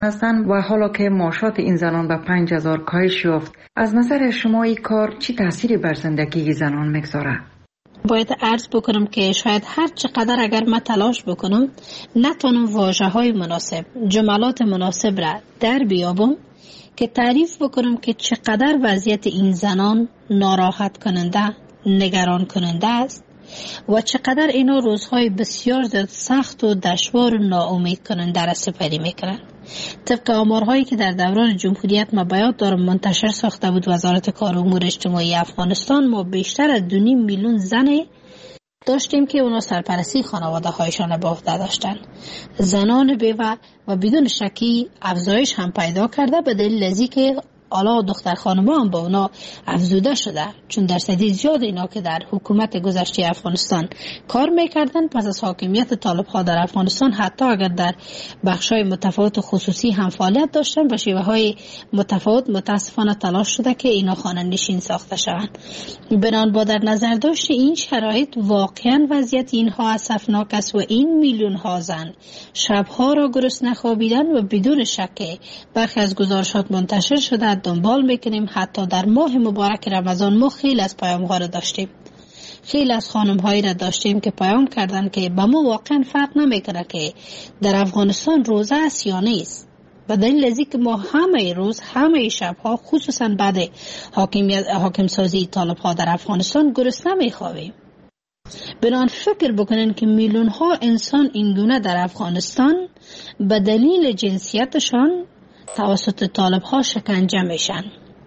هستند و حالا که معاشات این زنان به 5000 کاهش یافت، از نظر شما این کار چی تأثیری بر زندگی زنان میگذاره؟ باید عرض بکنم که شاید هر چقدر اگر من تلاش بکنم نتونم واژه‌های مناسب، جملات مناسب را در بیابم که تعریف بکنم که چقدر وضعیت این زنان ناراحت کننده، نگران کننده است و چقدر اینا روزهای بسیار سخت و دشوار و ناامید کننده را سپری میکنن. طبق آمارهایی که در دوران جمهوریت ما بیاد دارم منتشر ساخته بود وزارت کار و امور اجتماعی افغانستان، ما بیشتر از 2.5 میلیون زن داشتیم که اونا سرپرستی خانواده هایشان به عهده داشتن. زنان بیوه و بدون شکی افزایش هم پیدا کرده به دلیل ازی که حالا دختر خانم‌ها هم با اونا افزوده شده، چون درصدی زیاد اینا که در حکومت گذشته افغانستان کار میکردن پس از حاکمیت طالب‌ها در افغانستان، حتی اگر در بخش‌های متفاوت و خصوصی هم فعالیت داشتن به شیوه‌های متفاوت، متاسفانه تلاش شده که اینا خانه نشین ساخته شوند. بنابراین با در نظر داشت این شرایط واقعا وضعیت اینها اسفناک است و این میلیون ها زن شبها را گرسنه خوابیدن و بدون شک برخی از گزارشات منتشر شده دنبال میکنیم. حتی در ماه مبارک رمضان ما خیلی از پیام ها را داشتیم، خیلی از خانم هایی را داشتیم که پیام کردن که به ما واقعا فرق نمیکنه که در افغانستان روزه است یا نیست، و دلیل ازی که ما همه روز همه شبها خصوصا بعد حاکم سازی طالب ها در افغانستان گرسنه میخوابیم. بنان فکر بکنن که میلیون ها انسان اینگونه در افغانستان به دلیل جنسیتشان توسط طالب ها شکنجه میشن.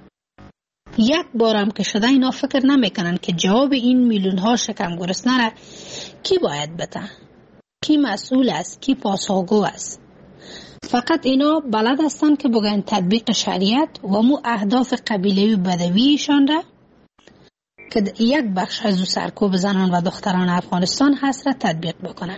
یک بارم که شده اینا فکر نمیکنن که جواب این میلیون ها شکم گرسنه را کی باید بده، کی مسئول است، کی پاسخگو است. فقط اینا بلد هستن که بگن تطبیق شریعت و مو اهداف قبیله و بدویشان را که یک بخش از سرکوب زنان و دختران افغانستان هست را تطبیق بکنن.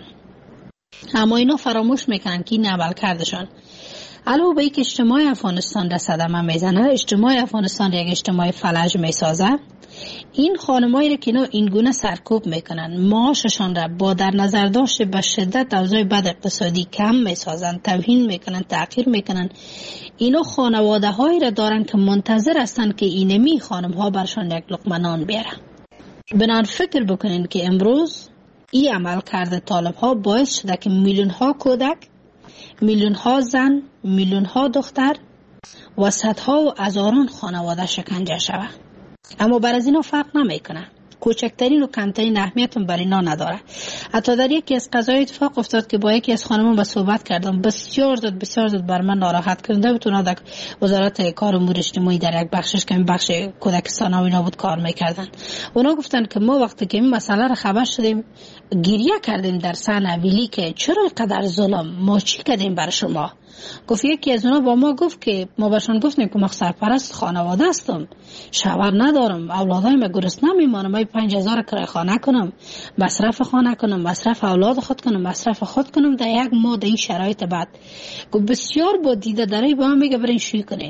اما اینا فراموش میکنن که این عمل کردشان علاوه بر اینکه اجتماع افغانستان را صدمه میزنه، اجتماع افغانستان را یک اجتماع فلج میسازه. این خانمایی را که اینا این گونه سرکوب میکنن، معاششان را با در نظر داشته به شدت اوضاع بد اقتصادی کم میسازن، توهین میکنن، تحقیر میکنن. اینا خانواده هایی را دارن که منتظر هستن که اینمی خانم ها برشان یک لقمه نان بیارن. بنان فکر بکنین که امروز این عمل کرده طالب ها باعث شده که میلیون ها کودک، میلیون ها زن، میلیون ها دختر و صدها و هزاران خانواده شکنجه شود. اما بر از اینا فرق نمیکنه، کوچکترین و کمترین اهمیت بر اینا نداره. حتی در یکی از قضایا اتفاق افتاد که با یکی از خانمون با صحبت کردم، بسیار زود بر من ناراحت کننده بود. اونا در وزارت کار و امور اجتماعی در یک بخشش که بخش کودکستان ها اینا بود کار میکردن. اونا گفتن که ما وقتی که این مسئله را خبر شدیم گریه کردیم در صحن ویلی که چرا اینقدر ظلم، ما چی کردیم برای شما. گفت یکی از اونا با ما گفت که ما برشان گفتیم که ما سرپرست خانواده هستم، شوهر ندارم، اولادای ما گرسنه میمانم، من 5000 کرایه خانه کنم، مصرف خانه کنم، مصرف اولاد خود کنم، مصرف خود کنم در یک ماه در این شرایط بعد. گفت بسیار با دیده داری با هم میگه برین شوی کنین،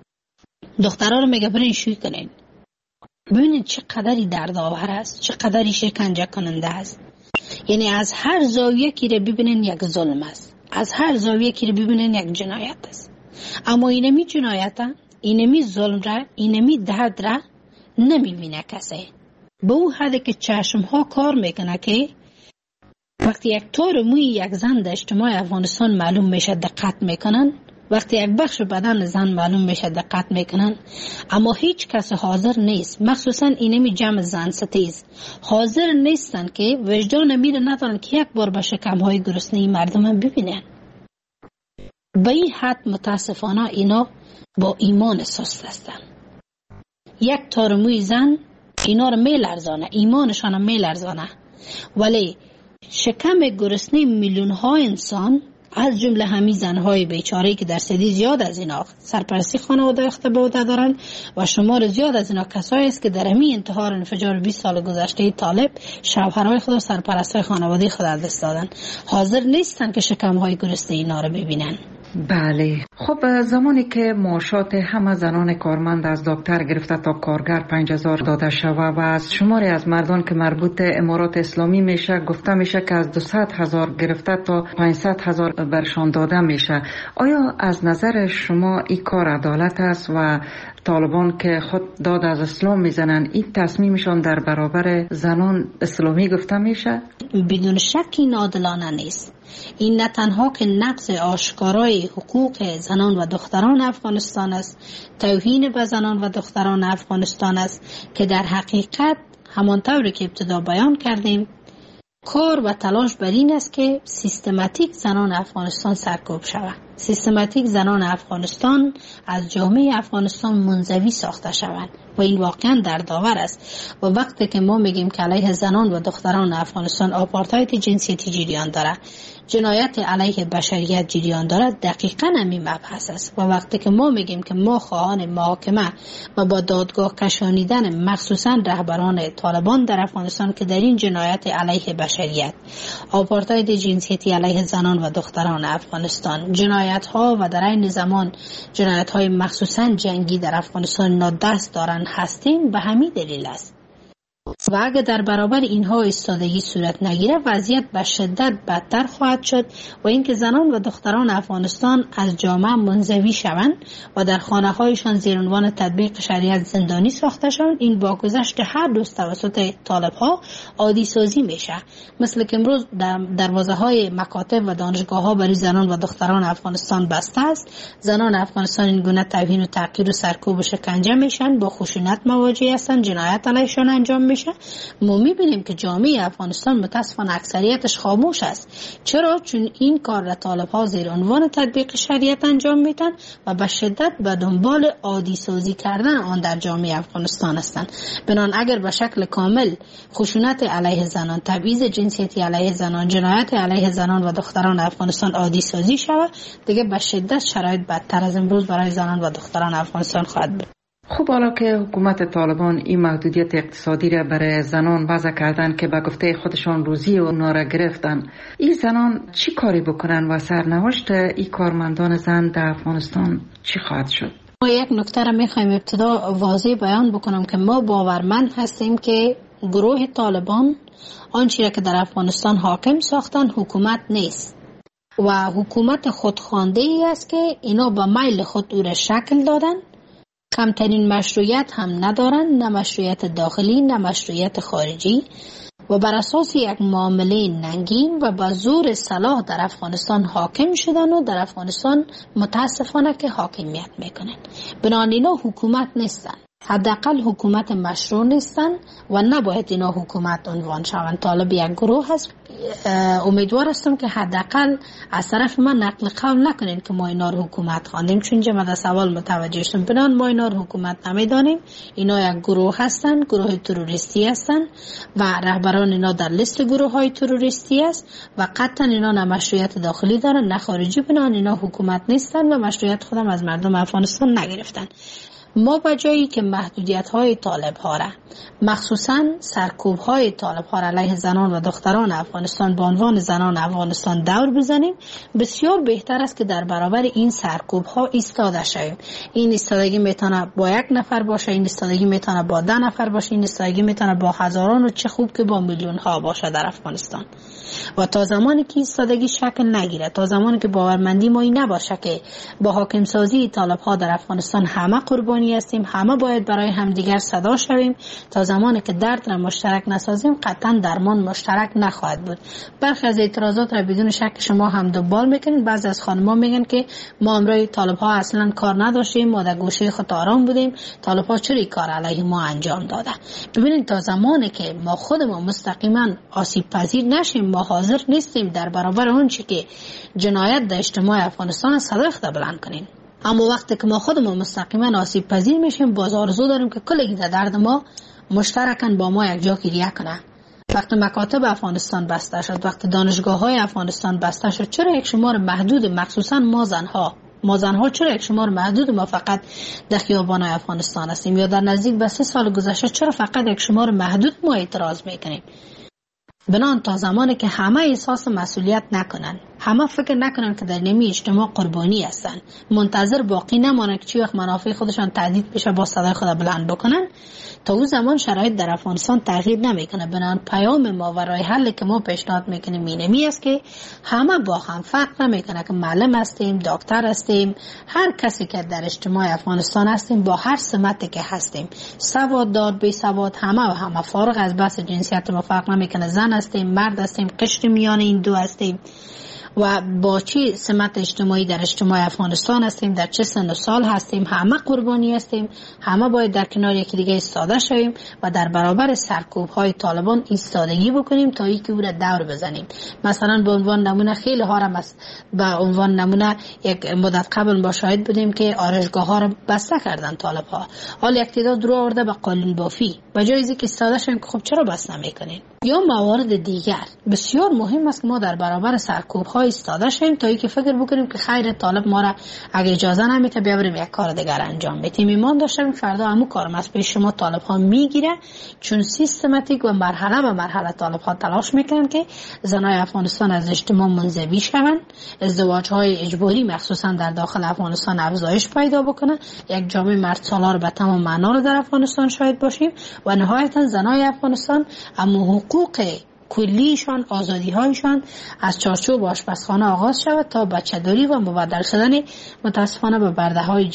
دخترها رو میگه برین شوی کنین. ببینید چقدری دردآور است، چقدری شکنجه کننده است. یعنی از هر زاویه که رو ببینین یک ظلم است، از هر زاویه که رو ببینین یک جنایت است. اما اینمی جنایت، اینمی ظلم را، اینمی درد را نمیبینه کسی. به اون حدی که چشم ها کار میکنه که وقتی یک طور موی یک زن در اجتماع افغانستان معلوم میشه دقت میکنن، وقتی یک بخش بدن زن معلوم میشه دقت میکنن، اما هیچ کس حاضر نیست، مخصوصا اینمی جمع زن ستیز حاضر نیستن که وجدان میره ندارن که یک بار به شکم های گرسنه مردم ببینن. به این حد متاسفانه اینا با ایمان سست هستن. یک تار موی زن اینا رو میلرزانه، ایمانشان میلرزانه، ولی شکم گرسنه میلیون ها انسان از جمله همین زنهای بیچاره که درصدی زیاد از اینا سرپرستی خانواده اختباده دارن و شمار زیاد از اینا کسایی است که در همین انتحار انفجار 20 سال گذشته طالب شوهرای خود و سرپرستای خانواده خود از دست دادن، حاضر نیستن که شکمهای گرسنه اینا رو ببینن. بله. خب زمانی که معاشات همه زنان کارمند از دکتر گرفته تا کارگر 5000 داده شود و از شماری از مردان که مربوط امارات اسلامی میشه گفته میشه که از 200,000 گرفته تا 500,000 برشان داده میشه، آیا از نظر شما این کار عدالت است و طالبان که خود داد از اسلام میزنن این تصمیمشان در برابر زنان اسلامی گفته میشه؟ بدون شک این عادلانه نیست. این نه تنها که نقض آشکارای حقوق زنان و دختران افغانستان است، توهین به زنان و دختران افغانستان است که در حقیقت همانطوری که ابتدا بیان کردیم کار و تلاش بر این است که سیستماتیک زنان افغانستان سرکوب شود، سیستماتیک زنان افغانستان از جامعه افغانستان منزوی ساخته شوند و این واقعا در داور است. و وقتی که ما میگیم که علیه زنان و دختران افغانستان آپارتاید جنسیتی جریان داره، جنایت علیه بشریت جریان دارد، دقیقاً همین مبحث است. و وقتی که ما میگیم که ما خواهان محاکمه و با دادگاه کشانیدن مخصوصاً رهبران طالبان در افغانستان که در این جنایت علیه بشریت، آپارتاید جنسیتی علیه زنان و دختران افغانستان، جنایت ها و در این زمان جنایت های مخصوصاً جنگی در افغانستان نادست دارن هستیم، به همین دلیل است. و اگر در برابر اینها ایستادگی صورت نگیره وضعیت به شدت بدتر خواهد شد و اینکه زنان و دختران افغانستان از جامعه منزوی شوند و در خانه هایشان زیر عنوان تطبیق شریعت زندانی ساخته شوند، این با گذشت هر روز توسط طالب ها عادی سازی میشه. مثل که امروز دروازه های مکاتب و دانشگاه ها برای زنان و دختران افغانستان بسته است، زنان افغانستان این گونه توهین و تحقیر و سرکوب و شکنجه میشن، با خشونت مواجه هستند، جنایت علیهشان انجام میشه. ما میبینیم که جامعه افغانستان متاسفانه اکثریتش خاموش است. چرا؟ چون این کار را طالب ها زیر عنوان تطبیق شریعت انجام میدن و به شدت به دنبال عادی سازی کردن آن در جامعه افغانستان هستند. بنان اگر به شکل کامل خشونت علیه زنان، تبعیض جنسیتی علیه زنان، جنایت علیه زنان و دختران افغانستان عادی سازی شود، دیگه به شدت شرایط بدتر از امروز برای زنان و دختران افغانستان خواهد بود. خب حالا که حکومت طالبان این محدودیت اقتصادی را برای زنان وضع کردن که به گفته خودشان روزی اونا را گرفتن، این زنان چی کاری بکنن و سرنوشت این کارمندان زن در افغانستان چی خواهد شد؟ ما یک نکته را میخوایم ابتدا واضح بیان بکنم که ما باورمند هستیم که گروه طالبان آنچه را که در افغانستان حاکم ساختن حکومت نیست و حکومت خودخوانده ای است که اینا به میل خود او را شکل دادن. کمترین مشروعیت هم ندارن، نه مشروعیت داخلی نه مشروعیت خارجی، و بر اساس یک معامله ننگین و با زور سلاح در افغانستان حاکم شدن و در افغانستان متاسفانه که حاکمیت میکنن. بنابراین اینا حکومت نیستن، حداقل حکومت مشروع نیستن و نباید اینا حکومت عنوان شوند. طالب یک گروه هست. امیدوار هستم که حداقل از طرف من نقل قول نکنین که ما اینا رو حکومت خواندیم، چون جمع در سوال متوجه شدم. بنان ما اینا رو حکومت نمیدانیم. اینا یک گروه هستن، گروه تروریستی هستن و رهبران اینا در لیست گروه های تروریستی است و قطعا اینا نه مشروعیت داخلی دارن نه خارجی. بنان اینا حکومت نیستن و مشروعیت خودم از مردم افغانستان نگرفتن. ما به جایی که محدودیت های طالب ها را، مخصوصا سرکوب های طالب ها را علیه زنان و دختران افغانستان به عنوان زنان افغانستان دور بزنیم، بسیار بهتر است که در برابر این سرکوب ها ایستاده شویم. این ایستادگی میتونه با یک نفر باشه، این ایستادگی میتونه با 10 نفر باشه، این ایستادگی میتونه با هزاران و چه خوب که با میلیون ها باشه در افغانستان. و تا زمانی که ایستادگی شکل نگیره، تا زمانی که باورمندی ما این نباشه که با حاکم سازی طالب ها در افغانستان همه قربانی هستیم، همه باید برای همدیگر صدا شویم، تا زمانی که درد را مشترک نسازیم قطعا درمان مشترک نخواهد بود. برخی از اعتراضات را بدون شک شما هم دنبال میکنید. بعضی از خانم‌ها میگن که ما امروز طالب ها اصلا کار نداشتیم، ما در گوشه خود آرام بودیم، طالب ها چرا کار علیه ما انجام داده. ببینید تا زمانی که ما خودمون مستقیما آسیب پذیر نشیم، ما حاضر نیستیم در برابر اون چی که جنایت در اجتماع افغانستان صدای خود بلند کنیم. اما وقتی که ما خودمون مستقیما آسیب پذیر میشیم، باز آرزو داریم که کلی در درد ما مشترکاً با ما یک جا گریه کنه. وقتی مکاتب افغانستان بسته شد، وقتی دانشگاه های افغانستان بسته شد، چرا یک شمار محدود، مخصوصاً ما زنها چرا یک شمار محدود ما فقط در خیابان افغانستان هستیم، یا در نزدیک به 3 سال گذشته چرا فقط یک شمار محدود ما اعتراض میکنیم؟ بنان تا زمانی که همه احساس مسئولیت نکنن، همه فکر نکنن که در نمی اجتماع قربانی هستن، منتظر باقی نمانن که چی وقت منافع خودشان تهدید بشه با صدای خود بلند بکنن. تا اون زمان شرایط در افغانستان تغییر نمیکنه. بنابراین پیام ما و راه حل که ما پیشنهاد میکنیم اینمی است که همه با هم فرق نمیکنه که معلم هستیم، دکتر هستیم، هر کسی که در اجتماع افغانستان هستیم، با هر سمتی که هستیم، سواددار بی سواد، همه فارغ از بحث جنسیت ما فرق نمیکنه. زن هستیم، مرد هستیم، قشر میان این دو هستیم و با چی سمت اجتماعی در اجتماع افغانستان هستیم، در چه سن و سال هستیم، همه قربانی هستیم. همه باید در کنار یکی دیگه ایستاده شویم و در برابر سرکوب های طالبان ایستادگی بکنیم تا اینکه او را دور بزنیم. مثلا به عنوان نمونه خیلی ها را به عنوان نمونه یک مدت قبل با شاهد بودیم که آرایشگاه ها را بسته کردن طالب ها. حال یک تعداد رو آورده به قالین بافی، به جای اینکه ایستاده شویم که خب چرا بس نمیکنین. یا موارد دیگر بسیار مهم است که ما در برابر سرکوب های ایستاده شیم تا اینکه فکر بکنیم که خیر طالب ما را اگه اجازه نمیده بیا بریم یک کار دیگر انجام بدیم. ایمان داشتیم فردا همون کارم از پیش شما طالب ها میگیره، چون سیستماتیک و مرحله به مرحله طالب ها تلاش میکنن که زنای افغانستان از اجتماع منزوی شوند، ازدواج های اجباری مخصوصا در داخل افغانستان افزایش پیدا بکنه، یک جامعه مرد سالار به تمام معنا رو در افغانستان شاهد باشیم و نهایتا زنای افغانستان اما حقوق کلیشان، آزادی هایشان از چارچوب آشپزخانه آغاز شود تا بچه‌داری و مبدل شدن متاسفانه به برده های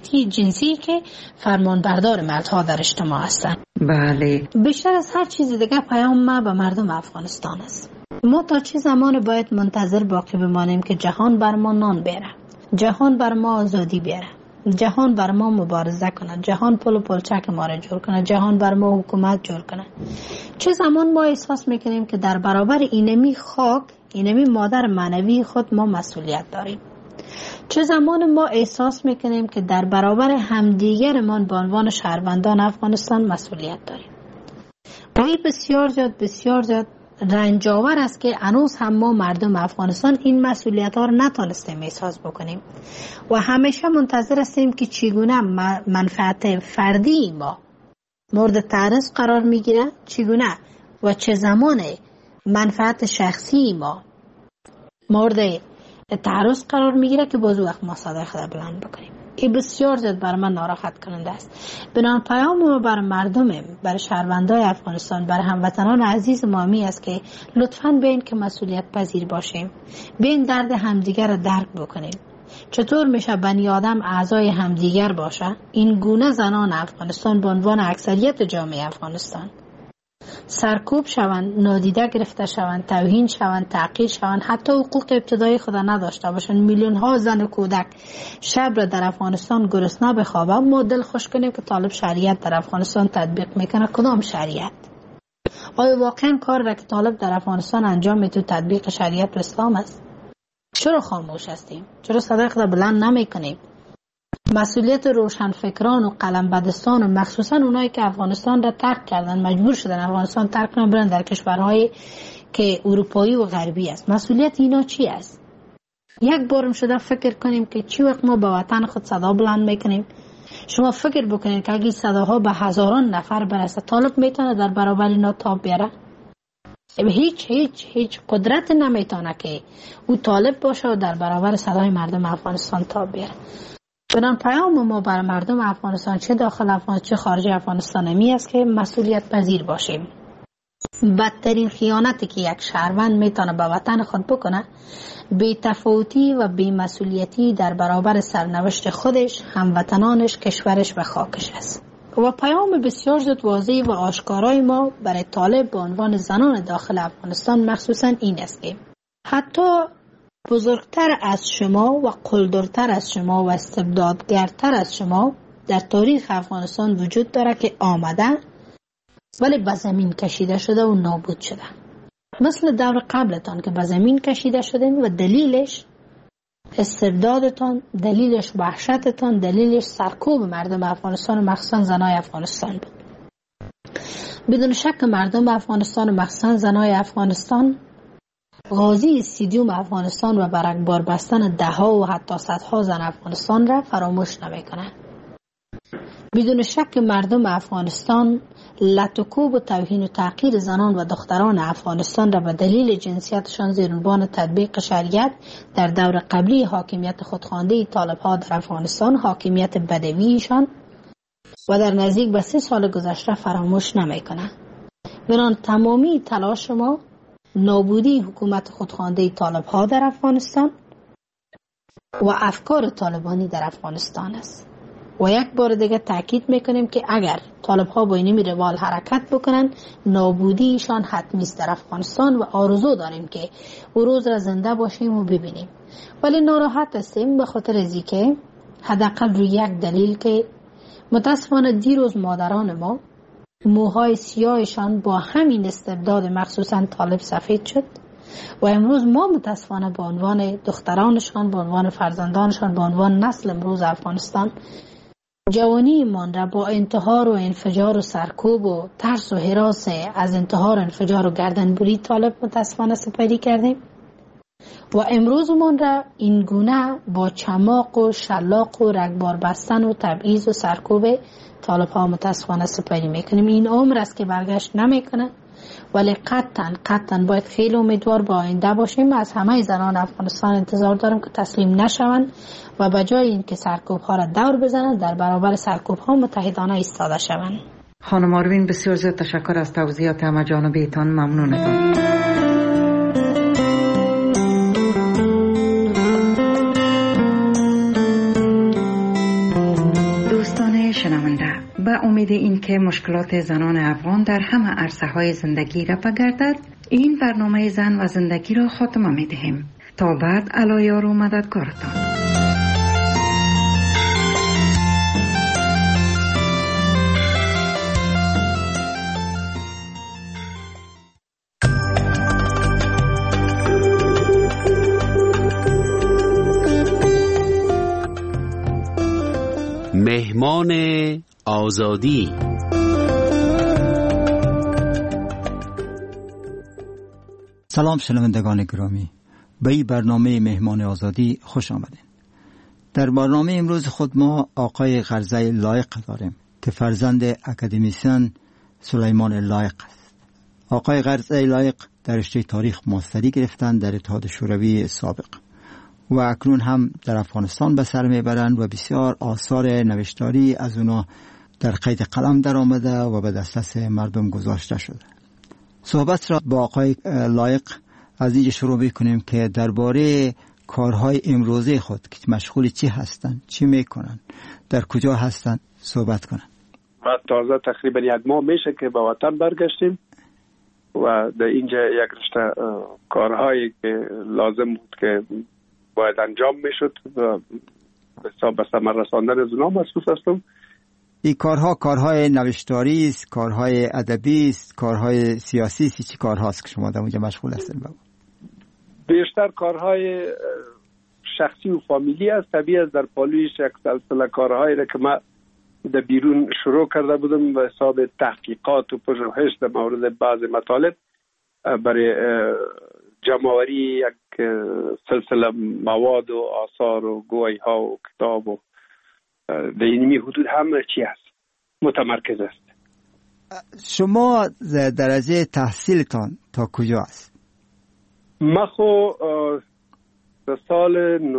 جنسی که فرمان بردار مردها در اجتماع هستند. بله. بیشتر از هر چیز دیگه پیام ما به مردم افغانستان است. ما تا چه زمان باید منتظر باقی بمانیم که جهان بر ما نان بیاره، جهان بر ما آزادی بیاره، جهان بر ما مبارزه کنه، جهان پل و پلچک ما را جور کنه، جهان بر ما حکومت جور کنه؟ چه زمان ما احساس میکنیم که در برابر اینمی خاک، اینمی مادر معنوی خود ما مسئولیت داریم؟ چه زمان ما احساس میکنیم که در برابر همدیگرمان به عنوان شهروندان افغانستان مسئولیت داریم؟ این بسیار زیاد رنجاور است که هنوز هم ما مردم افغانستان این مسئولیت ها رو نتونستیم احساس بکنیم و همیشه منتظر هستیم که چگونه منفعت فردی ما مورد تعرض قرار میگیره، چگونه و چه زمان منفعت شخصی ما مورد تعرض قرار میگیره که باز وقت ما صدای خود بلند بکنیم. این بسیار زیاد بر من ناراحت کننده است. بنابراین پیام ما بر مردم، بر شهروندان افغانستان، بر هموطنان عزیز ما می است که لطفاً بیاین که مسئولیت پذیر باشیم، بیاین درد همدیگر را درک بکنیم. چطور میشه بنی آدم اعضای همدیگر باشه؟ این گونه زنان افغانستان به عنوان اکثریت جامعه افغانستان سرکوب شوند، نادیده گرفته شوند، توهین شوند، تعقیر شوند، حتی حقوق ابتدایی خود نداشته باشند. میلیون ها زن و کودک شب را در افغانستان گرسنه بخوابه. ما دل خوش کنیم که طالب شریعت در افغانستان تطبیق میکنه. کدام شریعت؟ آیا واقعا کار را که طالب در افغانستان انجام میده تطبیق شریعت و اسلام است؟ چرا خاموش هستیم؟ چرا صدای خود بلند نمیکنیم؟ مسئولیت روشنفکران و قلمبدستان و مخصوصا اونایی که افغانستان را ترک کردن، مجبور شدن افغانستان ترک کنن برن در کشورهای که اروپایی و غربی است، مسئولیت اینا چی است؟ یک بارم شده فکر کنیم که چی وقت ما به وطن خود صدا بلند میکنیم. شما فکر بکنید که اگه صداها به هزاران نفر برسه، طالب میتونه در برابر اینا تاب بیاره؟ هیچ قدرت نمیتونه که او طالب باشه و در برابر صدای مردم افغانستان تاب بیاره. بنان پیام ما بر مردم افغانستان، چه داخل افغانستان چه خارج افغانستان، می است که مسئولیت پذیر باشیم. بدترین خیانتی که یک شهروند میتونه به وطن خود بکنه، بی تفاوتی و بی مسئولیتی در برابر سرنوشت خودش، هموطنانش، کشورش و خاکش است. و پیام بسیار زود واضح و آشکارای ما برای طالب به عنوان زنان داخل افغانستان مخصوصا این است که حتی بزرگتر از شما و قلدرتر از شما و استبدادگرتر از شما در تاریخ افغانستان وجود داره که آمده ولی به زمین کشیده شده و نابود شده. مثل دور قبلتان که به زمین کشیده شدین و دلیلش استبدادتان، دلیلش وحشتتان، دلیلش سرکوب مردم افغانستان و مخصوصا زنای افغانستان بود. بدون شک مردم افغانستان و مخصوصا زنای افغانستان غازی استادیوم افغانستان و برگبار بستن دهها و حتی صدها زن افغانستان را فراموش نمیکنند. بدون شک مردم افغانستان لطوکوب و توهین و تحقیر زنان و دختران افغانستان را به دلیل جنسیتشان زیر عنوان تطبیق شریعت در دور قبلی حاکمیت خودخوانده طالب‌ها در افغانستان، حاکمیت بدویشان و در نزدیک به 3 سال گذشته فراموش نمی‌کنند. بنان تمامی تلاش ما نابودی حکومت خودخوانده طالب‌ها در افغانستان و افکار طالبانی در افغانستان است. و یک بار دیگه تاکید میکنیم که اگر طالب‌ها با این روال حرکت بکنن، نابودیشان حتمی است در افغانستان و آرزو داریم که او روز را زنده باشیم و ببینیم. ولی ناراحت هستیم به خاطر از اینکه حداقل روی یک دلیل که متاسفانه دیروز مادران ما موهای سیاهشان با همین استبداد مخصوصا طالب سفید شد و امروز ما متاسفانه به عنوان دخترانشان، به عنوان فرزندانشان، به عنوان نسل امروز افغانستان جوانی من را با انتحار و انفجار و سرکوب و ترس و هراس از انتحار و انفجار و گردنبری طالب متاسفانه سپری کردیم و امروز من را این گونه با چماق و شلاق و رگبار بستن و تبعیض و سرکوب طالب ها متاسفانه سپری میکنیم. این عمر است که برگشت نمیکنه، ولی قطعا باید خیلی امیدوار با آینده باشیم. از همه زنان افغانستان انتظار دارم که تسلیم نشوند و به جای اینکه سرکوب ها را دور بزنند در برابر سرکوب ها متحدانه ایستاده شوند. خانم آروین بسیار زیاد تشکر از توضیحات همه جانبیتان. ممنونتان. دوستان شنونده، به امید این که مشکلات زنان افغان در همه عرصه‌های زندگی رفع گردد، این برنامه زن و زندگی را خاتمه می‌دهیم. تا بعد علایار و مددگارتان. مهمان آزادی. سلام شنوندگان گرامی، به این برنامه مهمان آزادی خوش آمدین. در برنامه امروز خود ما آقای غرزه لایق داریم که فرزند اکادمیسین سلیمان لایق است. آقای غرزه لایق در رشته تاریخ ماستری گرفتند در اتحاد شوروی سابق و اکنون هم در افغانستان به سر میبرند و بسیار آثار نوشتاری از اونا در قید قلم در آمده و به دسترس مردم گذاشته شده. صحبت را با آقای لایق از اینجا شروع میکنیم که درباره کارهای امروزه خود که مشغول چی هستند، چی میکنن، در کجا هستند صحبت کنن. ما تازه تقریبا 1 ماه میشه که به وطن برگشتیم و در اینجا یک رشته کارهایی که لازم بود که باید انجام میشد و به ثمر رساندن از اونها مصروف هستم. این کارهای نوشتاری است، کارهای ادبی است، کارهای سیاسی است، چی کارهاست که شما در اونجا مشغول هستین؟ بیشتر کارهای شخصی و فامیلی است. طبیعی است در پالویش یک سلسله کارهایی را که من در بیرون شروع کرده بودم به حساب تحقیقات و پژوهش در مورد بعض مطالب برای جمع‌آوری یک سلسله مواد و آثار و گویی ها و کتاب و در اینمی حدود همه چی هست متمرکز است. شما درجه تحصیلتان تا کجا است؟ من خو در سال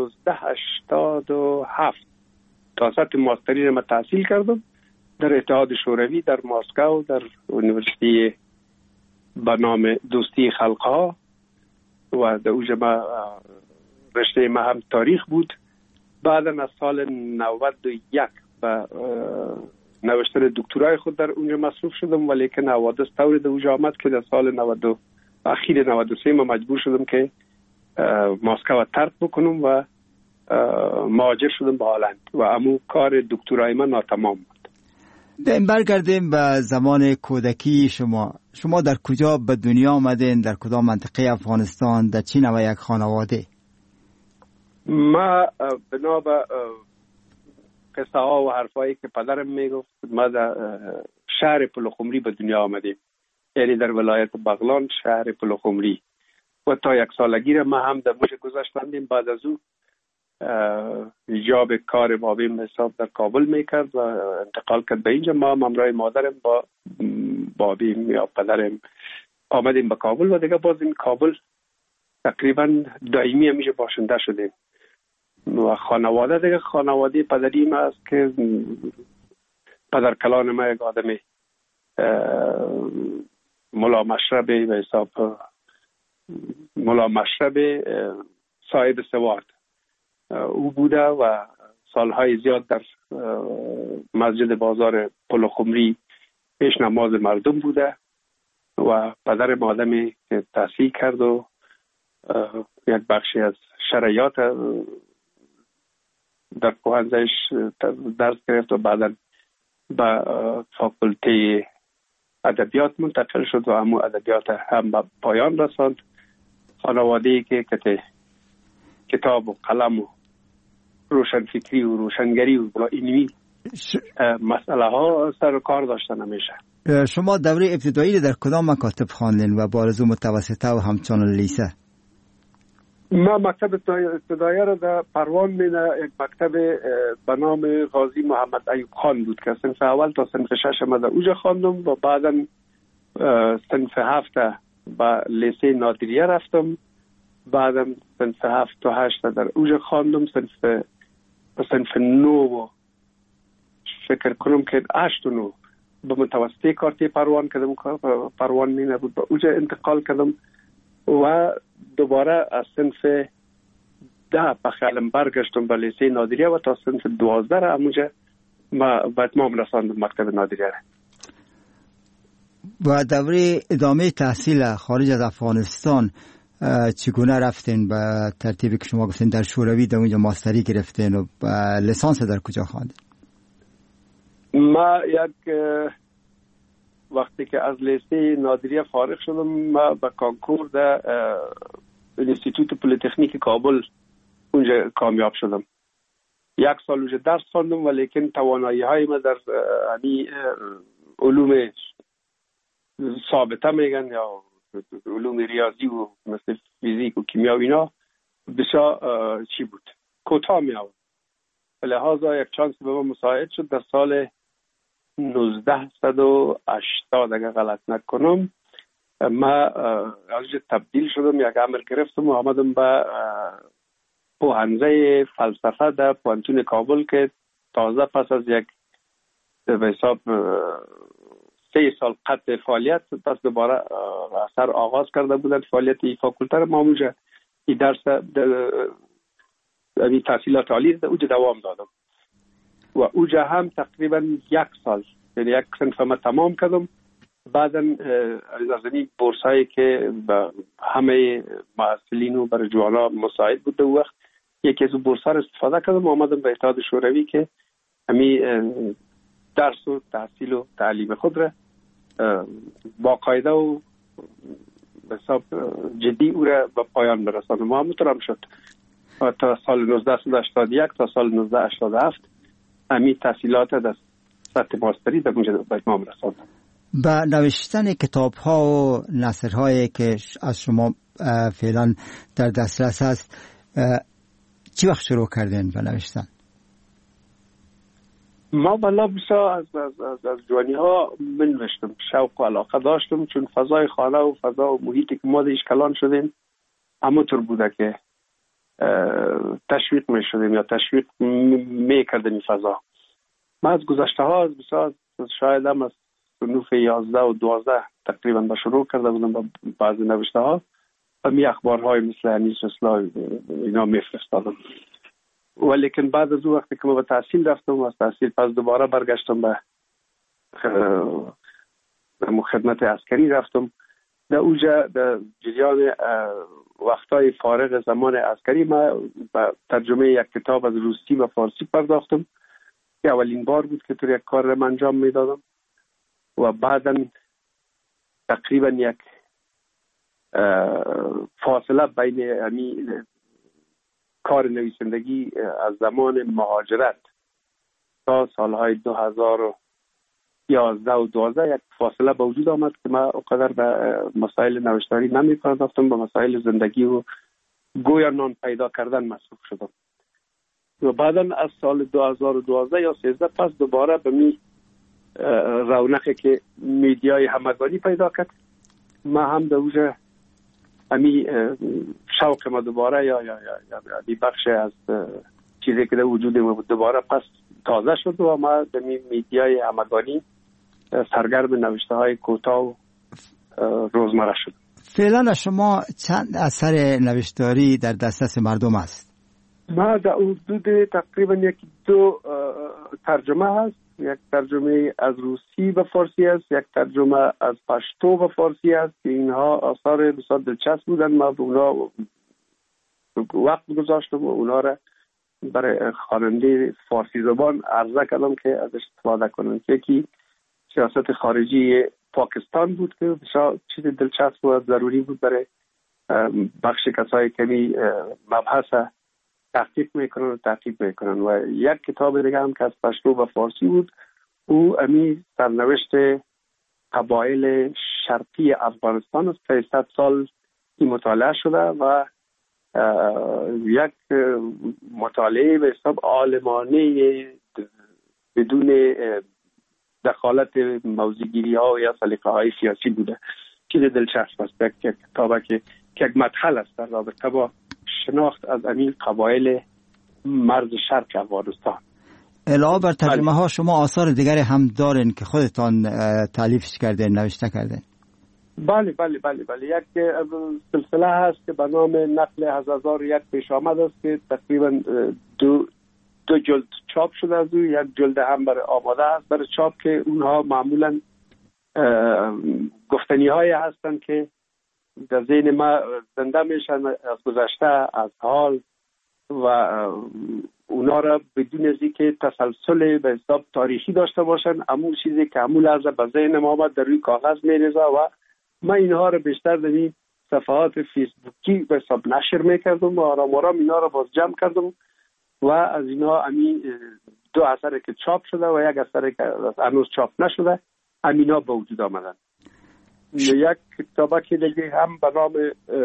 1987 تا سطح ماستری ما تحصیل کردم در اتحاد شوروی در مسکو در یونیورسیتی به نام دوستی خلقها و در اوجه ما رشته ما هم تاریخ بود. بعدا از سال 91 و نوشتن دکترای خود در اونجا مصروف شدم، ولی که حوادث طوری در اوجه آمد که در سال اخیر 93 ما مجبور شدم که مسکو ترک بکنم و مهاجر شدم به هلند و امو کار دکترای من ناتمام بود. برگردیم به زمان کودکی شما در کجا به دنیا آمدین؟ در کدام منطقه افغانستان؟ در چی نوع یک خانواده؟ ما بنا به قصه ها و حرفایی که پدرم میگفت ما در شهر پلخمری به دنیا آمدیم، یعنی در ولایت بغلان شهر پلخمری و تا 1 سالگی ما هم در موش گذاشتندیم. بعد از او جاب کار بابیم حساب در کابل میکرد و انتقال کرد به اینجا. ما همراه مادرم با بابیم یا پدرم آمدیم به کابل و دیگه باز این کابل تقریبا دائمی همیشه باشنده شدیم. و خانواده دیگه خانواده پدری ما است که پدر کلان ما یک آدمی ملا مشرب به حساب ملا مشرب صاحب سواد او بوده و سالهای زیاد در مسجد بازار پل خمری پیش نماز مردم بوده و پدر آدمی که تحصیل کرد و یک بخشی از شرعیات در پوهنزهش درس گرفت و بعدا به فاکولته ادبیات منتقل شد و همون ادبیات هم به پایان رساند. خانواده‌ای که کتاب و قلم و روشنفکری و روشنگری و علمی مسئله ها سر کار داشتن همیشه. شما دوره ابتدایی در کدام مکاتب خواندین و بارزو متوسطه و همچنان لیسه؟ ما مکتب ابتدایی را در پروان مینه یک مکتب به نام غازی محمد ایوب خان بود که صنف اول تا صنف 6 ما در اوجا خواندم و بعدا صنف 7 به لیسه نادریه رفتم. بعدم صنف 7 تا 8 در اوجا خواندم. صنف 9 فکر کنم که 8 و 9 به متوسطه کارتی پروان کردم. پروان مینه بود به اوجا انتقال کردم و دوباره از صنف 10 به خیالم برگشتم به لیسه نادریه و تا صنف 12 را همونجا ما به اتمام رساندم مکتب نادریه. و دوره ادامه تحصیل خارج از افغانستان چگونه رفتین؟ به ترتیبی که شما گفتین در شوروی در اونجا ماستری گرفتین و لیسانس در کجا خواندین؟ ما وقتی که از لیسه نادریه فارغ شدم ما به کانکور در انستیتوت پلیتکنیک کابل اونجا کامیاب شدم. 1 سال اونجا درس خواندم ولیکن توانایی های ما در علوم ثابته میگن یا علوم ریاضی و مثل فیزیک و کیمیا و اینا بسیار چی بود کوتاه می آورد. لحاظا یک چانس به ما مساعد شد در سال 1980 اگر غلط نکنم ما از تبدیل شدم، یک عمل گرفتم و آمدم به پوهنزه فلسفه در پوهنتون کابل که تازه پس از یک به حساب 3 سال قطع فعالیت پس دوباره اثر آغاز کرده بودن فعالیت این فاکولته. ما اونجا این درس تحصیلات عالی اونجا دوام دادم و اونجا هم تقریبا 1 سال یعنی 1 صنف ما تمام کردم. بعدا از این بورس هایی که به همه محصلین و برای جوانا مساعد بود اون وقت یکی از بورس ها را استفاده کردم و آمدم به اتحاد شوروی که همین درس و تحصیل و تعلیم خود را با قاعده و حساب جدی او را به پایان برسانم. ما همونطور هم شد تا سال 1981 تا سال 1987 همین تحصیلات در سطح ماستری در اونجا به اتمام رساندم. با نوشتن کتاب ها و نثر هایی که از شما فعلا در دسترس هست چی وقت شروع کردین به نوشتن؟ ما بلا بسا از جوانی ها من نوشتم، شوق و علاقه داشتم چون فضای خانه و فضا و محیطی که ما دیش کلان شدیم همونطور بوده که تشویق می شدیم یا تشویق می کردیم این فضا. ما از گذشته ها از بسا شاید هم از صنوف 11 و 12 تقریبا به شروع کرده بودم با بعضی نوشته ها و می اخبارهای مثل انیس رسلا اینا می فرستادم. ولیکن بعد از اون وقتی که ما به تحصیل رفتم و از تحصیل پس دوباره برگشتم به خدمت عسکری رفتم. در اوجا در جریان وقتای فارغ زمان عسکری ما به ترجمه یک کتاب از روسی و فارسی پرداختم که اولین بار بود که تو یک کار را انجام میدادم و بعدا تقریبا یک فاصله بین همین کار نویسندگی از زمان مهاجرت تا سالهای 2011 و 12 یک فاصله به وجود آمد که ما اونقدر به مسائل نوشتاری نمی پرداختم، به مسائل زندگی و گویا نان پیدا کردن مصروف شدم. و بعدا از سال 2012 یا 13 پس دوباره به می رونقی که میدیای همگانی پیدا کرد، ما هم در اوجه امی شوق ما دوباره یا بخش از چیزی که در وجود ما بود دوباره پس تازه شد و ما در میدیای همگانی سرگرم نوشته های کوتاه و روزمره شد. فعلا شما چند اثر نوشتاری در دسترس مردم است؟ ما در حدود تقریبا 1-2 ترجمه هست. یک ترجمه از روسی به فارسی است، یک ترجمه از پشتو به فارسی است که اینها آثار بسیار دلچسب بودن. ما به اونا وقت گذاشتم و اونا را برای خواننده فارسی زبان عرضه کردم که ازش استفاده کنند. یکی سیاست خارجی پاکستان بود که بسیار چیز دلچسب و ضروری بود برای بخش کسایی که مبحث تحقیق میکنن و یک کتاب دیگه هم که از پشتو به فارسی بود، او امی سرنوشت قبایل شرقی افغانستان است که 100 سال این مطالعه شده و یک مطالعه به حساب عالمانه بدون دخالت موضوعگیری ها یا سلیقه های سیاسی بوده. چیز دلچسب است. یک کتابه که یک مدخل است در رابطه با شناخت از این قبایل مرز شرق افغانستان. علاوه بر ترجمه ها شما آثار دیگری هم دارین که خودتان تالیفش کردین، نوشته کردین؟ بله. یک سلسله هست که به نام نقل از 1001 پیش آمد است که تقریبا دو جلد چاپ شده از او. یک جلد هم برای آماده است برای چاپ که اونها معمولا گفتنی های هستند که در ذهن ما زنده میشن از گذشته، از حال و اونا را بدون از اینکه تسلسل به حساب تاریخی داشته باشن، همون چیزی که همون لحظه به ذهن ما آمد در روی کاغذ میریزه و من اینها را بیشتر در این صفحات فیسبوکی به حساب نشر میکردم و آرام اینا را باز جمع کردم و از اینا همین 2 اثر که چاپ شده و یک اثر که هنوز چاپ نشده همینا به وجود آمدن. یک کتابه که دیگه هم به نام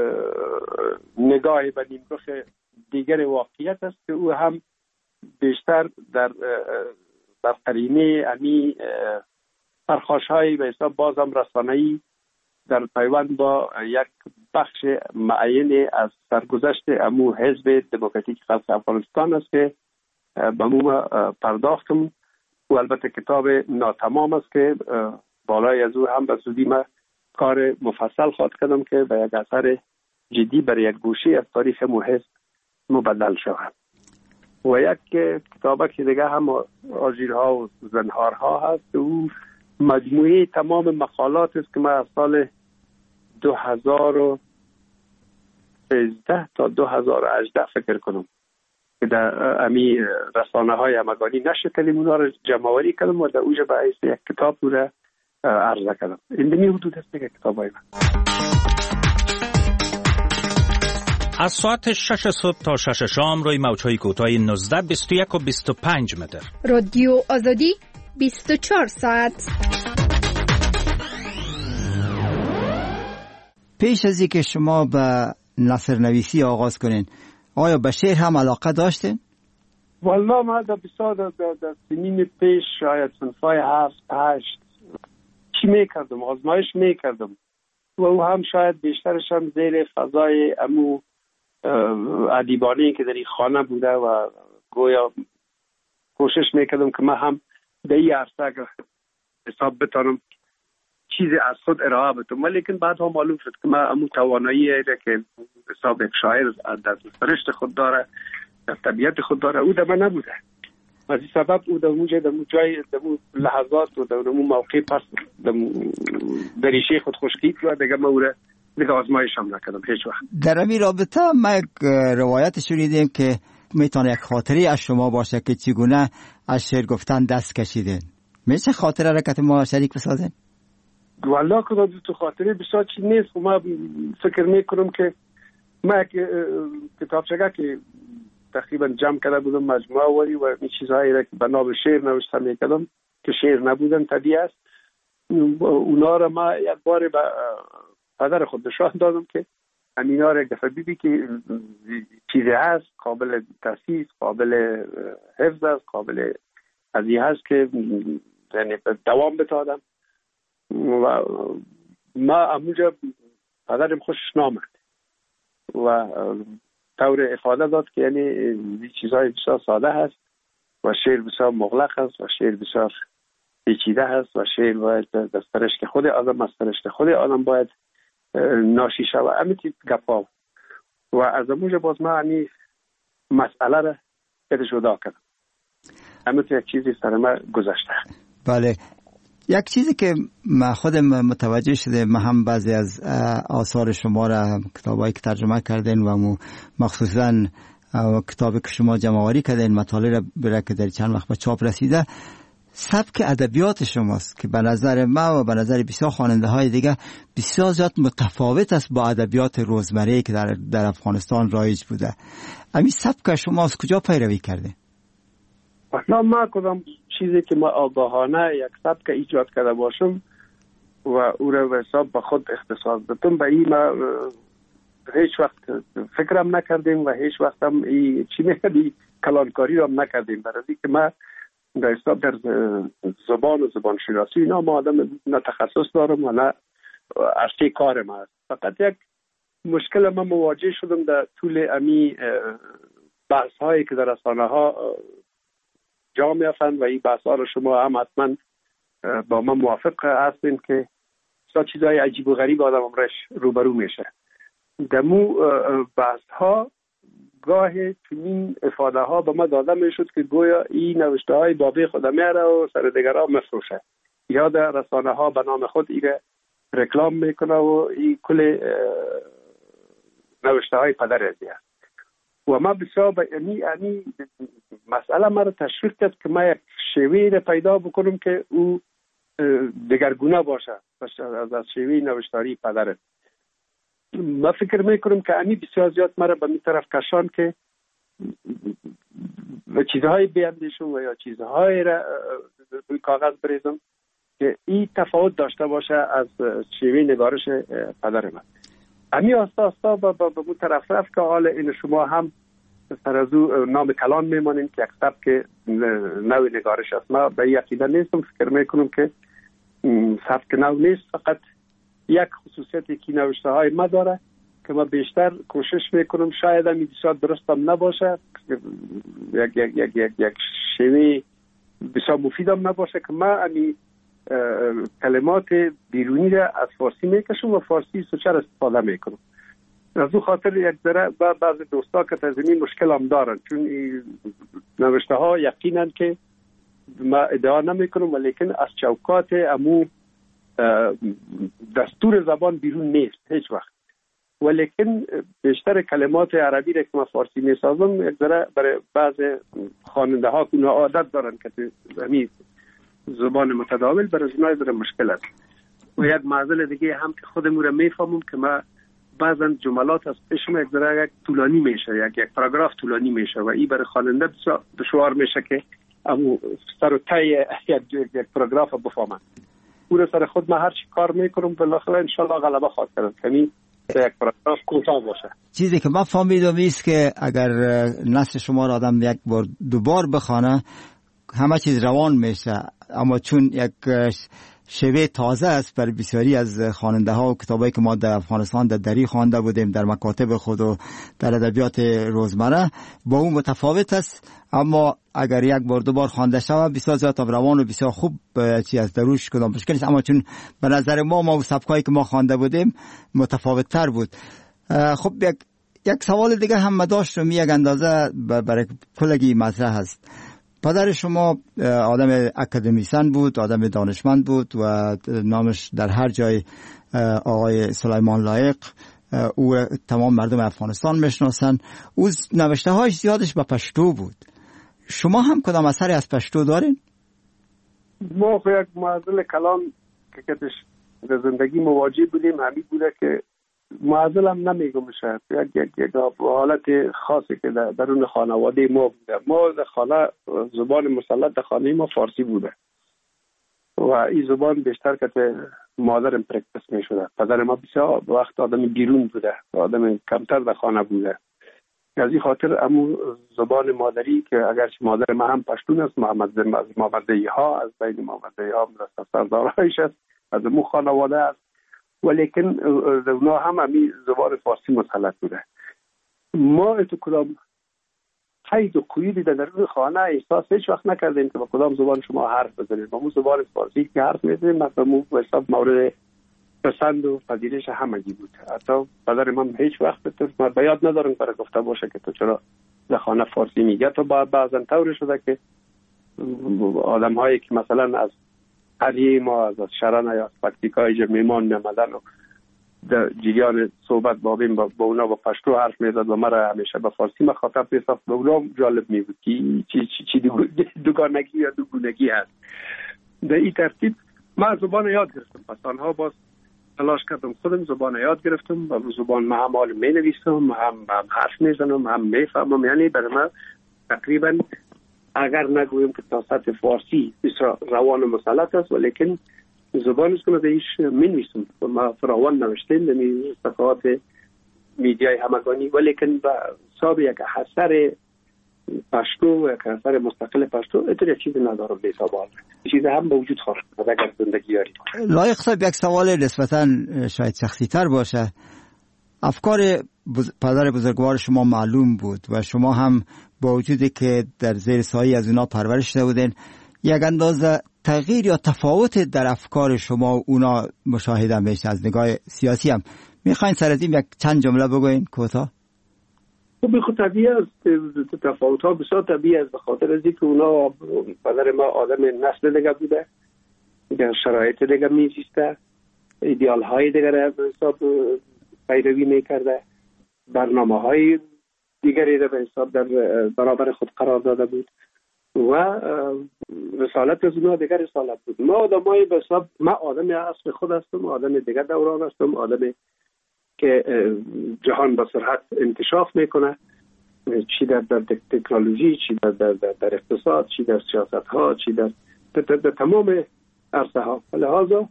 نگاه به نیمرخ دیگر واقعیت است که او هم بیشتر در قرینه امی پرخاش‌های به حساب بازم رسانه‌ای در پیوند با یک بخش معین از سرگذشت امو حزب دموکراتیک خلق افغانستان است که به مو پرداختم و البته کتاب ناتمام است که بالای از او هم به زودی ما کار مفصل خواهد کردم که به یک اثر جدی برای یک گوشه از تاریخ حزب مبدل شود. و یک کتابه که دیگه هم آژیرها و زنهارها هست، او مجموعه تمام مقالات است که من از سال 2013 تا 2018 فکر کنم که در امی رسانه های همگانی نشر کردیم، اونا رو جمع‌آوری کردم و در اوجه به حیث یک کتاب رو عرضه کردم. این دمی حدود است که کتابای من. از ساعت 6 صبح تا 6 شام روی موج‌های کوتاه 19، 21 و 25 متر. رادیو آزادی 24 ساعت. پیش از اینکه شما به نثر نویسی آغاز کنین، آیا به شعر هم علاقه داشتین؟ والله ما در سنین پیش شاید صنفای 7-8 چی میکردم، آزمایش میکردم و او هم شاید بیشترش هم زیر فضای امو ادیبانه‌ای که در این خانه بوده و گویا کوشش میکردم که من هم در این عرصه حساب بتانم چیزی از خود ارائه بدم، ولیکن بعد هم معلوم شد که من امو توانایی که حساب یک شاعر در سرشت خود داره، در طبیعت خود داره، او در من نبوده. از این سبب او در جای لحظات و در موقع پس در ریشه خود خشکید و دیگه من او را دیگه آزمایش هم نکردم هیچ وقت. در این رابطه ما یک روایت شنیدیم که میتونه یک خاطری از شما باشه که چگونه از شعر گفتن دست کشیدین. میشه خاطره را که ما شریک بسازین؟ والله که تو خاطره بسیار چیز نیست. ما فکر میکنم که ما کتابچه که تقریبا جمع کرده بودم مجموعه وری و این چیزهایی را که به نام شعر نوشته میکردم که شعر نبودن طبیعی است، اونا را ما یک بار به پدر خود نشان دادم که امینا را دفعه بیبی که چیزی هست قابل تاسیس، قابل حفظ است، قابل ازی هست که یعنی دوام بتادم. و ما اموجا پدرم خوشش نامد و طور افاده داد که یعنی چیزهای بسیار ساده هست و شعر بسیار مغلق است و شعر بسیار پیچیده هست و شعر باید از سرشت خود آدم، از سرشت خود آدم باید ناشی شود. امیتی گپا و از اموجا باز ما همی مسئله را بده جدا کردم. امیتی یک چیزی سر ما گذشته. بله، یک چیزی که من خودم متوجه شده، من هم بعضی از آثار شما را کتابایی که ترجمه کردین و مخصوصا کتابی که شما جمع‌آوری کردین مطالعه را برای که در چند وقت به چاپ رسیده، سبک ادبیات شماست که به نظر ما و به نظر بسیار خواننده های دیگه بسیار زیاد متفاوت است با ادبیات روزمره که در افغانستان رایج بوده. همین سبک شما از کجا پیروی کرده؟ اصلا ما کدام چیزی که ما آگاهانه یک سبک ایجاد کرده باشم و او را به حساب به خود اختصاص دادم، به این ما هیچ وقت فکرم نکردیم و هیچ وقت هم چی میگه کلانکاری را هم نکردیم. برای که ما در حساب در زبان و زبان شناسی اینا ما آدم نه تخصص دارم و نه عرصه کار ما است. فقط یک مشکل ما مواجه شدم در طول امی بحث هایی که در رسانه ها جا میافتند و این بحث ها رو شما هم حتما با من موافق هستین که چیزهای عجیب و غریب آدم امرش روبرو میشه. دمو بحث ها گاه چنین افاده ها به ما داده میشد که گویا این نوشته های بابی خود میاره و سر دیگر ها مفروشه یا در رسانه ها به نام خود ایره رکلام میکنه و این کل نوشته های پدر ازی هست. و ما بسیار به این مسئله ما رو تشویق کرد که ما یک شیوه را پیدا بکنم که او دگرگونه باشه از شیوه نوشتاری پدر. ما فکر میکنم که امی بسیار زیاد مرا به می طرف کشان که چیزهای بیندیشم و یا چیزهای را روی کاغذ بریزم که این تفاوت داشته باشه از شیوه نگارش پدر من. امی آستا به اون طرف رفت که حال این شما هم سر از او نام کلان میمانین که یک سبک نوع نگارش است. ما به یقیده نیستم، فکر میکنم که سبک نو نیست، فقط یک خصوصیتی که نوشته های ما داره که ما بیشتر کوشش میکنم شاید هم بسیار درست هم نباشه، یک شیوه بسیار مفید هم نباشه که ما امی کلمات بیرونی را از فارسی میکشم و فارسی سوچر استفاده میکنم. از او خاطر یک ذره بعض دوستا که تزمین مشکل هم دارن، چون نوشته ها یقینا که ما ادعا نمی کنم ولیکن از چوکات امو دستور زبان بیرون نیست هیچ وقت، ولیکن بیشتر کلمات عربی را که ما فارسی می سازم یک ذره برای بعض خواننده ها که عادت دارن که همین زبان متداول برای اونها ذره مشکل است. و یک معضل دیگه هم که خودمون را میفهمم که ما بعضا جملات از پیشم یک ذره طولانی میشه، یک پاراگراف طولانی میشه و این برای خواننده دشوار میشه که امو سر و ته یک پاراگراف بفهمن. اون سر خود ما هر چی کار میکنم بالاخره ان شاء الله غلبه خواهد کرد که یک پاراگراف کوتاه باشه. چیزی که من فهمیدم است که اگر نثر شما را آدم یک بار دوبار بخونه همه چیز روان میشه، اما چون یک شیوه تازه است برای بسیاری از خواننده ها و کتابایی که ما در افغانستان در دری خوانده بودیم در مکاتب خود و در ادبیات روزمره با اون متفاوت است، اما اگر یک بار دو بار خوانده شود بسیار زیاد روان و بسیار خوب چی از دروش کدام مشکل نیست. اما چون به نظر ما و سبکایی که ما خوانده بودیم متفاوت تر بود. خب یک سوال دیگه هم داشتم، یک اندازه برای کلگی مطرح هست. پدر شما آدم اکادمیسن بود، آدم دانشمند بود و نامش در هر جای آقای سلیمان لایق، او تمام مردم افغانستان میشناسن. او نوشته هاش زیادش به پشتو بود. شما هم کدام اثری از پشتو دارین؟ ما یک معضل کلام که کتش در زندگی مواجه بودیم همین بوده که معضل هم نمیگم شد یک حالت خاصی که درون خانواده ما بوده. ما در خانه زبان مسلط در خانه ما فارسی بوده و این زبان بیشتر که مادرم پرکتس می شده. پدر ما بسیار وقت آدم بیرون بوده، آدم کمتر در خانه بوده. از این خاطر امو زبان مادری که اگرچه مادر ما هم پشتون است، محمدی ها از بین محمدی ها سردارایش است، از امو خانواده است، ولیکن اونا هم امی زبان فارسی مسلط بوده. ما اتو کدام قید و قیودی در روی خانه احساس هیچ وقت نکردیم که با کدام زبان شما حرف بزنید. با زبان فارسی که حرف میزنیم مثلا حساب مورد پسند و پذیرش همگی بود. حتی پدر من هیچ وقت به یاد ندارم برای گفته باشه که تو چرا در خانه فارسی میگه. تا بعضا طوری شده که آدم هایی که مثلا از قریه ما از شرن یا از پکتیکای میمان میامدن و در جریان صحبت بابیم با اونا با پشتو حرف میزد و مرا همیشه به فارسی مخاطب میساخت. به اونا جالب میبود که چی دوگانگی یا دوگونگی هست. در این ترتیب من زبان یاد گرفتم. پس آنها باز تلاش کردم خودم زبان یاد گرفتم و زبان ما هم حال می نویسم، هم حرف میزنم، هم میفهمم. یعنی برای من تقریبا اگر نگویم که تا سطح فارسی بسیار روان و مسلط است، ولیکن زبان است که من ایش می نویسم و ما فراوان نوشتیم در صفحات میدیای همگانی، ولیکن به حساب یک اثر پشتو، یک اثر مستقل پشتو اتر یک چیز ندارم به حساب آن چیز هم به وجود خواهد اگر زندگی داریم. لایق صاحب، یک سوال نسبتا شاید شخصی تر باشه. افکار پدر بزرگوار شما معلوم بود و شما هم با وجودی که در زیر سایه از اونا پرورش بودین، یک اندازه تغییر یا تفاوت در افکار شما و اونا مشاهده میشه از نگاه سیاسی هم. میخواین سر از این یک چند جمله بگوین کوتاه؟ خب خود طبیعی است، تفاوت ها بسیار طبیعی است، به خاطر از اینکه اونا پدر ما آدم نسل دیگه بوده، در شرایط دیگه میزیسته، ایدئال های دیگه را به حساب پیروی میکرده، برنامه های دیگری را به حساب در برابر خود قرار داده بود و رسالت از اونا دیگر رسالت بود. ما آدمای به حساب، من آدم اصل خود هستم، آدم دیگر دوران هستم، آدم که جهان با سرعت انکشاف میکنه، چی در تکنولوژی، چی در اقتصاد، چی در سیاست ها، چی در تمام عرصه ها. لحاظا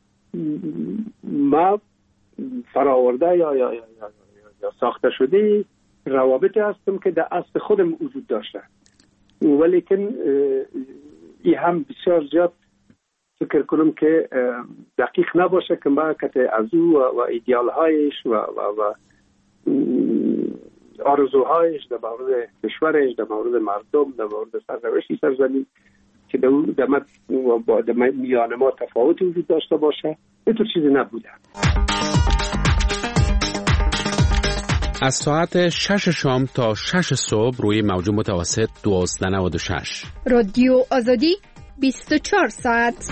ما فراورده یا ساخته شده روابطی هستم که در اصل خودم وجود داشته، ولیکن این هم بسیار زیاد فکر کنم که دقیق نباشه که ما که از او و ایدئال هایش و آرزوهایش در مورد کشورش، در مورد مردم، در مورد سرنوشت سرزمین که در میان ما تفاوتی وجود داشته باشه، اینطور چیزی نبوده. از ساعت 6 شام تا 6 صبح روی موج متوسط 1296 رادیو آزادی 24 ساعت.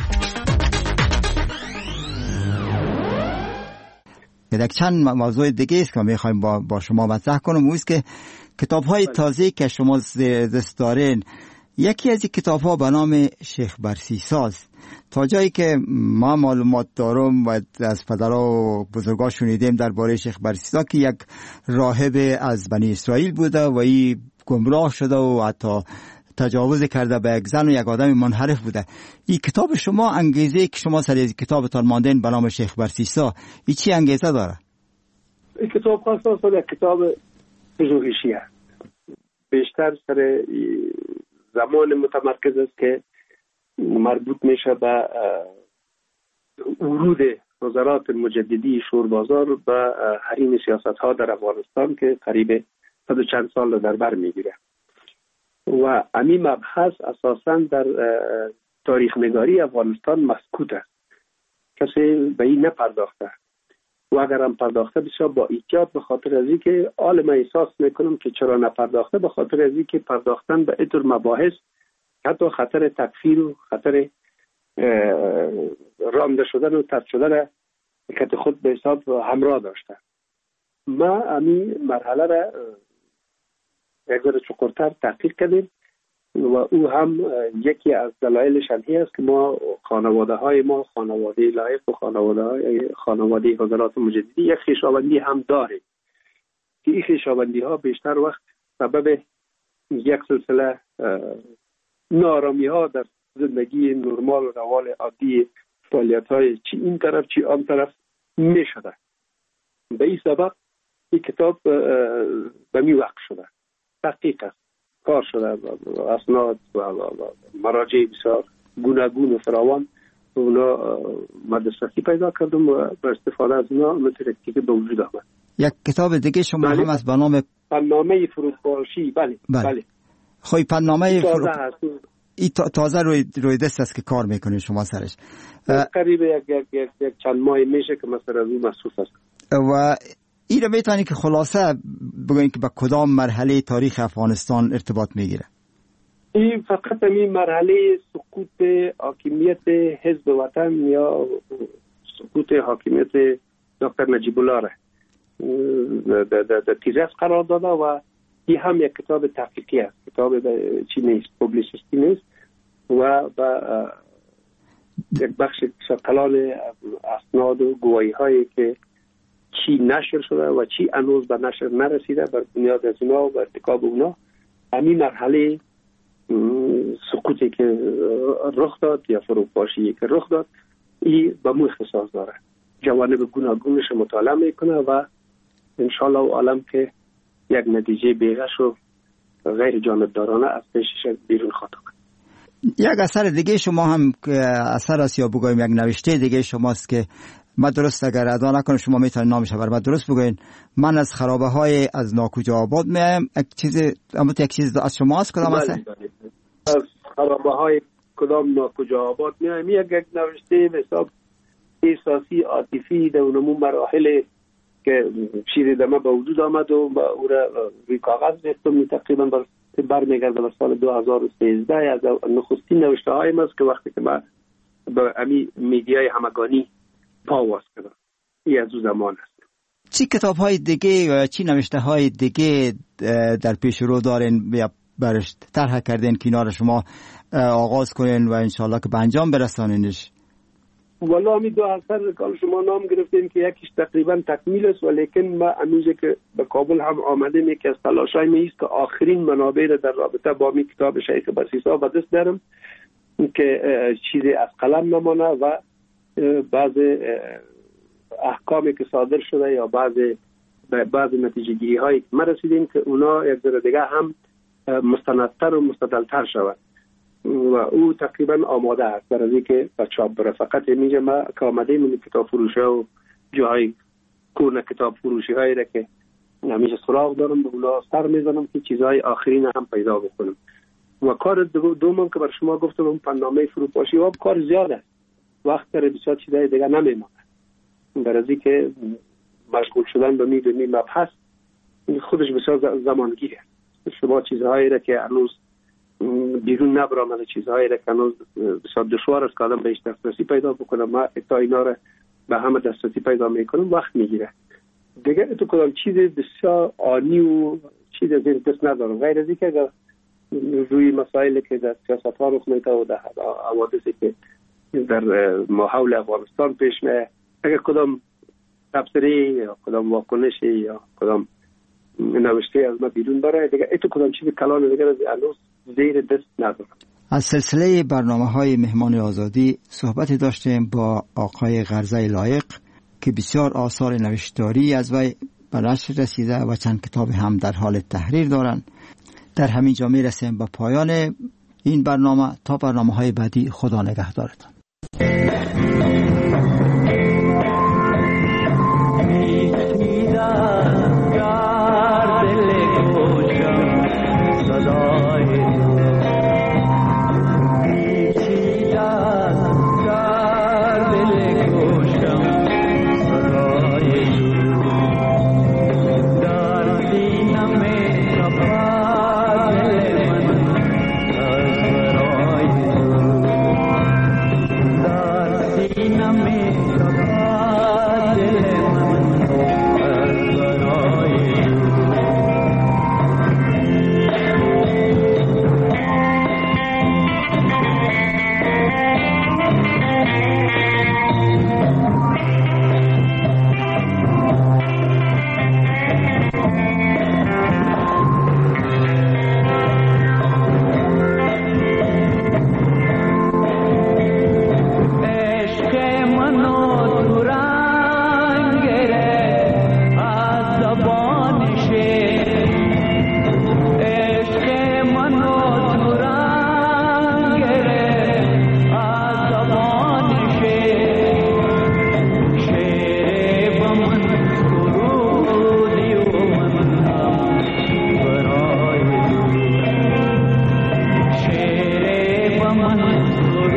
یک چند موضوع دیگه است که میخوایم با شما مطرح کنم، اوست که کتاب‌های تازه که شما دست دارین، یکی از این کتاب‌ها به نام شیخ برسیساز. تا جایی که ما معلومات دارم و از پدرها و بزرگا شنیدیم درباره شیخ برسیسا که یک راهب از بنی اسرائیل بوده و این گمراه شده و حتی تجاوز کرده به یک زن و یک آدم منحرف بوده. این کتاب شما، انگیزه که شما سر از کتابتان ماندین به نام شیخ برسیسا، این چی انگیزه داره؟ این کتاب خاصا یک کتاب پژوهشی است، بیشتر سر زمان متمرکز است که مربوط میشه به ورود وزارات مجددی شوربازار به حریم سیاست ها در افغانستان که قریب 100 و چند سال در بر میگیره و همین مبحث اساساً در تاریخ نگاری افغانستان مسکوت است، کسی به این نپرداخته و اگر هم پرداخته بسیار با احتیاط، به خاطر از اینکه عالم احساس میکنم که چرا نپرداخته، به خاطر از اینکه پرداختن به اینطور مباحث حتی خطر تکفیر و خطر رانده شدن و طرد شدن که خود به حساب همراه داشته. ما همین مرحله را یک ذره چقدرتر تحقیق کردیم و او هم یکی از دلایلش همی است که ما خانواده های ما، خانواده لایق و خانواده حضرات مجددی، یک خویشاوندی هم داریم که این خویشاوندی ها بیشتر وقت سبب یک سلسله نارامی ها در زندگی نرمال و روال عادی فعالیت‌های چی این طرف چی آن طرف می شده. به این سبب این کتاب به می وقت شده، تحقیق است، کار شده، اسناد و مراجع بسیار گوناگون و فراوان اونا مدرستی پیدا کردم و به استفاده از اونا مترکی که به وجود آمد. یک کتاب دیگه شما هم از به نام پنامه فروپاشی. بله. خوی پنامه این تازه روی دست است که کار میکنید شما سرش. قریب یک چند ماه میشه که مثلا روی مصروف است. و این رو میتونی که خلاصه بگوین که به کدام مرحله تاریخ افغانستان ارتباط میگیره؟ این فقط این مرحله سقوط حاکمیت حزب وطن یا سقوط حاکمیت دکتر نجیب الله را در تیزس قرار داده و این هم یک کتاب تحقیقی است، کتاب چی نیست، پوبلیسیستی نیست و یک بخش کلان اسناد و گواهی هایی که چی نشر شده و چی هنوز به نشر نرسیده بر بنیاد از اونا و ارتکاب اونا همین مرحله سقوطی که رخ داد یا فروپاشی که رخ داد این به مو اختصاص داره، جوانب گوناگونش مطالعه میکنه و انشالله عالم که یک نتیجه بیغش و غیر جانبدارانه از پیشش بیرون خواهد آمد. یک اثر دیگه شما هم اثر است یا بگویم یک نوشته دیگه شماست که من درست اگر ادا نکنم شما میتونید نامش بر من درست بگوین. من از خرابه های از ناکجا آباد میایم. یک چیز از شما است کدام است؟ از خرابه های کدام ناکجا آباد میایم یک نوشته به حساب احساسی عاطفی در اونمون مراحل که شیر دمه به وجود آمد و او را روی کاغذ ریختم. تقریبا برمیگرده به سال 2013 از نخستین نوشته هایم است که وقتی که من به امی میدیای همگانی پاواز کردم. این از او زمان است. چی کتاب های دیگه یا چی نوشته های دیگه در پیش رو دارین یا برش طرح کردین که اینا رو شما آغاز کنین و انشالله که به انجام برسانینش؟ والا می دو اثر که شما نام گرفتین که یکیش تقریبا تکمیل است، ولیکن ما هنوزه که به کابل هم آمده می که از تلاشای می است که آخرین منابع در رابطه با می کتاب شیخ بسیسا به دست دارم که چیزی از قلم نمانه و بعض احکامی که صادر شده یا بعض نتیجه گیری هایی که ما رسیدیم که اونا یک ذره دیگه هم مستندتر و مستدلتر شود و او تقریبا آماده است برای که به چاپ بره. فقط اینجا ما که آمده من کتاب فروشی و جاهای کورن کتاب فروشی هایی را که همیشه سراغ دارم به اونا سر میزنم که چیزهای آخرین هم پیدا بکنم. و کار دومم که بر شما گفتم اون پنامه فروپاشی و کار زیاد است، وقت داره بسیار چیزهای دیگه نمیمونه برای که مشغول شدن به می مبحث خودش بسیار زمانگیره. شما چیزهایی را که هنوز بیرون نبرآمده، چیزهایی را که هنوز بسیار دشوار است که آدم بهش دسترسی پیدا بکنه، ما تا اینا را به همه دسترسی پیدا میکنم وقت میگیره دیگه. تو کدام چیز بسیار آنی و چیز از این دست ندارم غیر از اینکه اگر روی مسائلی که در سیاست ها رخ میده و در حوادثی که در ماحول افغانستان پیش میاد اگر کدام تبصره یا کدام واکنشی یا کدام نوشته از ما بیرون بره دیگه تو کدام چیز کلان دیگه از هنوز زیر دست ندارم. از سلسله برنامه‌های مهمان آزادی صحبتی داشتیم با آقای غرزه لایق که بسیار آثار نوشتاری از وی به نشر رسیده و چند کتاب هم در حال تحریر دارند. در همین جا میرسیم به پایان این برنامه. تا برنامه‌های بعدی خدا نگهدارتان. من